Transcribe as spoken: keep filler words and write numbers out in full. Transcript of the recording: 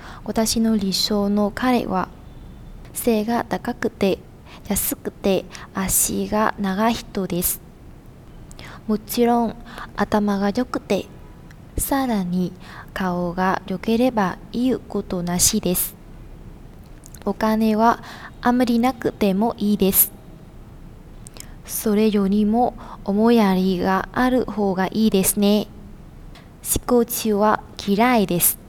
私の理想の彼は背が高くて安くて足が長い人です。もちろん頭が良くて、さらに顔が良ければ言うことなしです。お金はあまりなくてもいいです。それよりも思いやりがある方がいいですね。思考中は嫌いです。